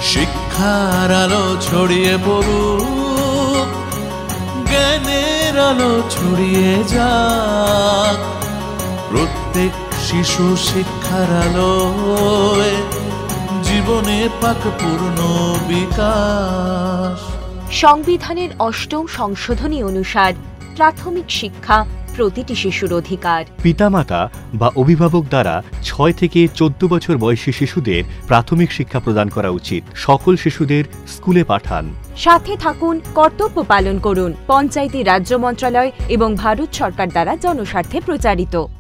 শিক্ষার আলো ছড়িয়ে পড়ুক, জ্ঞানের আলো ছড়িয়ে যাক, প্রত্যেক শিশু শিক্ষার আলোয় জীবনে পাক পূর্ণ বিকাশ। সংবিধানের ৮ম সংশোধনী অনুসার প্রাথমিক শিক্ষা প্রতিটি শিশুর অধিকার। পিতামাতা বা অভিভাবক দ্বারা ৬ থেকে ১৪ বছর বয়সী শিশুদের প্রাথমিক শিক্ষা প্রদান করা উচিত। সকল শিশুদের স্কুলে পাঠান। সাথে থাকুন, কর্তব্য পালন করুন। পঞ্চায়েতি রাজ্য মন্ত্রণালয় এবং ভারত সরকার দ্বারা জনস্বার্থে প্রচারিত।